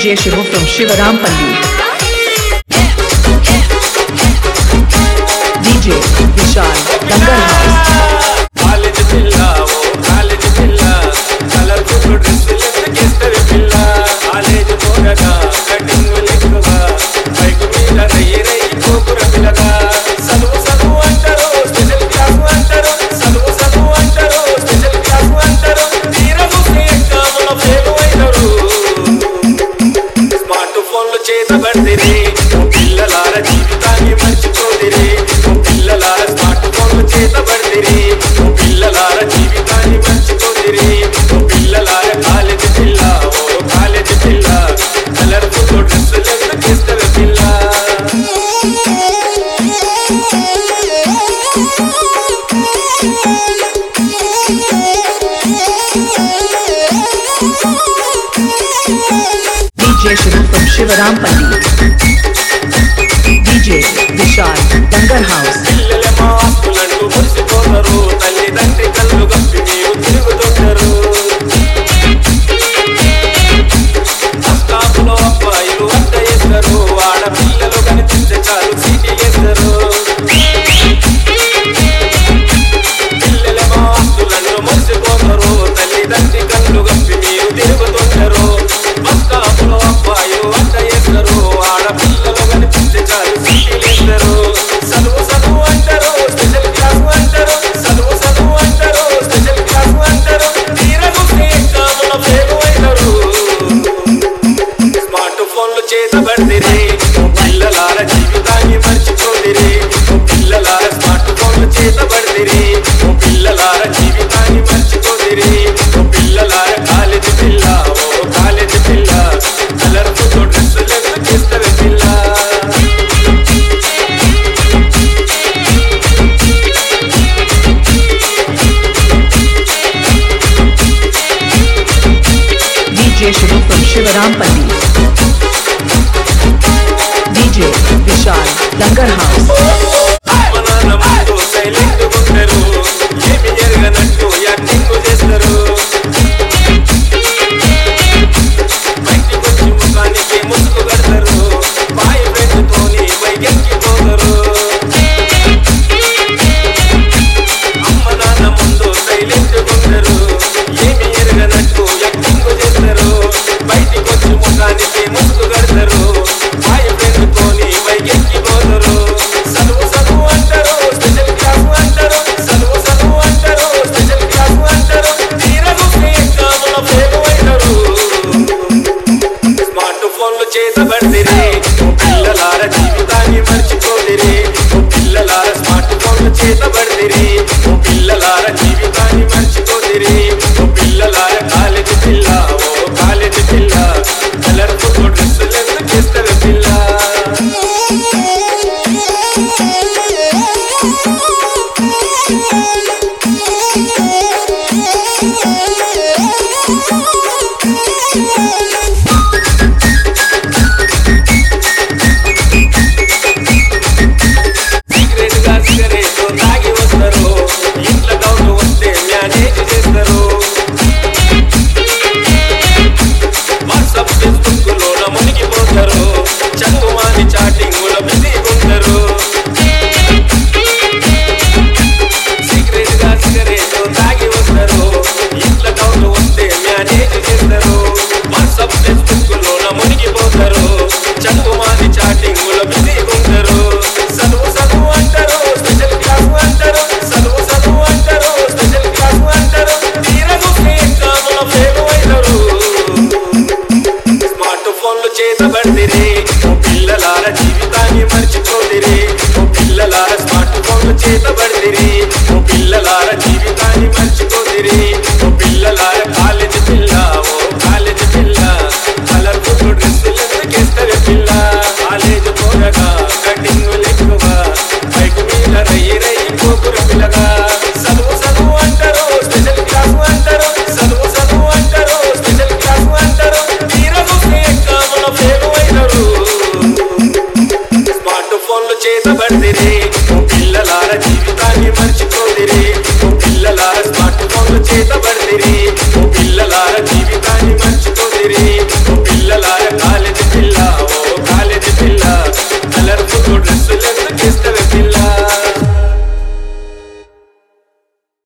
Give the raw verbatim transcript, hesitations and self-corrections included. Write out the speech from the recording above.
J Shivu from Shivarampalli. D J Vishal, Dangar House. College pilla, oh college pilla, colorful dress left kester pilla. College pogaga, cutting lekkuva, bike meeda rayi rayi kokura pillaga. Salu salu antaru, special class antaru, salu salu antaru, special class antaru. Teera musse ekkamula fail aynaru. Smartphone lo cheta badire, oh pillalara jeevitani marchikodire, oh pillalara smartphone lo cheta badire. పిల్లలార జీవితాన్ని మర్చిపోతిరి ఓ పిల్లలార college పిల్ల ఓ college పిల్ల colourful డ్రెస్సులు ఎందుకు ఇస్తారు పిల్ల D J Shivu from Shivarampalli. D J Vishal, Dangar House. పిల్లలేమో ఆస్తులంటూ మురిసిపోతారు తల్లిదండ్రి కళ్ళు గప్పి మీరు తిరుగుతుంటారు బస్టాపులో అబ్బాయిలు అడ్డ వేస్తారు ఆడపిల్లలు కనిపిస్తే చాలు సీటీ వేస్తారు పిల్లలేమో ఆస్తులంటూ మురిసిపోతారు తల్లిదండ్రి కళ్ళు గప్పి మీరు తిరుగుతుంటారు బస్టాపులో అబ్బాయిలు అడ్డ వేస్తారు ఆడపిల్లలు కనిపిస్తే చాలు సీటీ వేస్తారు చదువు చదువు అంటారు స్పెషల్ క్లాస్ అంటారు చదువు చదువు అంటారు స్పెషల్ క్లాస్ అంటారు తీరగు ఎగ్జాముల ఫెయిల్ అయినారు స్మార్ట్ ఫోన్లు చేతబడితే పిల్లలార జీవితాన్ని మర్చిపోతిరి పిల్లలార స్మార్ట్ ఫోన్లు చేతబడితే పిల్లలార జీవితాన్ని మర్చిపోతిరి పిల్లలార కాలేజ్ పిల్ల ఓ కాలేజ్ పిల్ల కలర్ఫుల్ డ్రెస్సులు ఎందుకు ఇస్తారు పిల్ల D J Shivu from Shivarampalli. D J Vishal, Dangar House. మన ముందు సైలెంట్ ఉంటారు ఏమి జరగనట్టు యాక్టింగ్ చేస్తారు బయటికి వచ్చి ముఖానికి ముసుగు కడతారు బాయ్ ఫ్రెండ్ తోని బైకెక్కి పోతారు అమ్మ నాన్న ముందు సైలెంట్ ఉంటారు ఏమి జరగనట్టు యాక్టింగ్ చేస్తారు బయటికి వచ్చి ముఖానికి ముసుగు కడతారు బాయ్ ఫ్రెండ్ తోని బైకెక్కి పోతారు చదువు చదువు అంటారు స్పెషల్ క్లాస్ అంటారు చదువు చదువు అంటారు స్పెషల్ క్లాస్ అంటారు తీరగు ఎగ్జాముల ఫెయిల్ అయినారు స్మార్ట్ ఫోన్లు చేతబడితే పిల్లలార జీవితాన్ని మర్చిపోతిరి పిల్లలార స్మార్ట్ ఫోన్లు చేతబడితే పిల్లలార జీవితాన్ని మర్చిపోతిరి పిల్లలార కాలేజ్ పిల్ల ఓ కాలేజ్ పిల్ల కలర్ఫుల్ డ్రెస్సులు ఎందుకు ఇస్తారు పిల్ల సీక్రెట్ గా సిగరెట్ తాగి వస్తారు ఇంట్లో డౌట్ వస్తే మేనేజ్ చేస్తారు వాట్సాప్ ఫేస్బుక్ లో మునిగిపోతారు చదువుమాని చాటింగ్ లో బిజీ ఉంటారు సీక్రెట్ గా సిగరెట్ తాగి వస్తారు ఇంట్లో డౌట్ వస్తే మేనేజ్ చేస్తారు వాట్సాప్ ఫేస్బుక్ లో మునిగిపోతారు చదువుమాని చాటింగ్ లో బిజీ ఉంటారు చదువు చదువు అంటారు స్పెషల్ క్లాస్ అంటారు చదువు చదువు అంటారు స్పెషల్ క్లాస్ అంటారు తీరగు ఎగ్జాముల ఫెయిల్ అయినారు స్మార్ట్ ఫోన్లు చేతబడితే పిల్లలార జీవితాన్ని మర్చిపోతిరి పిల్లలార స్మార్ట్ ఫోన్లు చేతబడితే పిల్లలార జీవితాన్ని మర్చిపోతిరి పిల్లలార కాలేజ్ పిల్ల ఓ కాలేజ్ పిల్ల కలర్ఫుల్ డ్రెస్సులు ఎందుకు ఇస్తారు పిల్ల కాలేజ్ పోరగా కటింగ్ లెక్కువ బైక్ మీద రయ్యి రయ్యి కోకుర పిల్లగా చదువు చదువు అంటారు స్పెషల్ క్లాస్ అంటారు చదువు చదువు అంటారు స్పెషల్ క్లాస్ అంటారు తీరగు ఎగ్జాముల ఫెయిల్ అయినారు స్మార్ట్ ఫోన్లు చేతబడితే పిల్లలార జీవితాన్ని మర్చిపోతిరి పిల్లలార స్మార్ట్ ఫోన్లు చేతబడితే పిల్లలార జీవితాన్ని మర్చిపోతిరి పిల్లలార డ్రెస్సులెందుకు ఇష్టవే